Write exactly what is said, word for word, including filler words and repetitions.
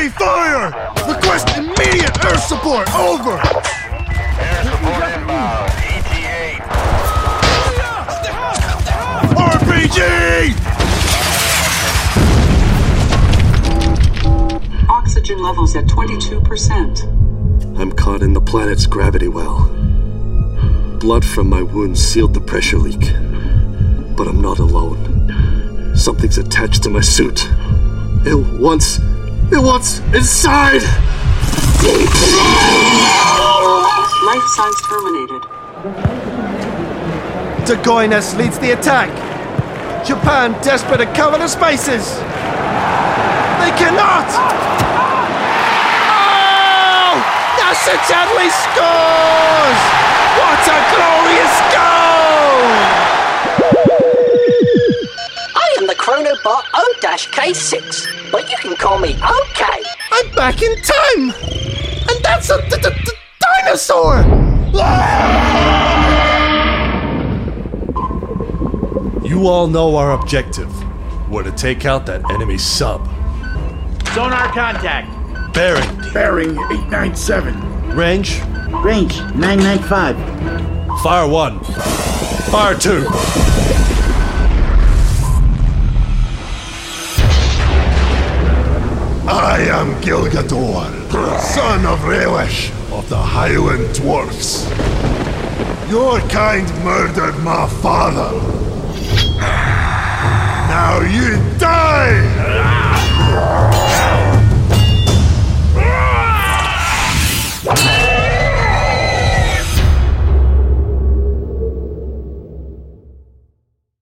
Friendly fire! Request immediate air support, over! Air support inbound, E T A. R P G! Oxygen levels at twenty-two percent. I'm caught in the planet's gravity well. Blood from my wounds sealed the pressure leak. But I'm not alone. Something's attached to my suit. It wants... It wants inside! Life signs terminated. Dagoinas leads the attack. Japan desperate to cover the spaces. They cannot! Oh! Nasser Chadley scores! What a glorious goal! I am the Chronobot O K six, but you can call me OK. I'm back in time! And that's a d- d- d- dinosaur! You all know our objective. We're to take out that enemy sub. Sonar contact. Bearing. Bearing eight nine seven. Range. Range nine nine five. Fire one. Fire two. I am Gilgador, son of Relish of the Highland Dwarfs. Your kind murdered my father. Now you die!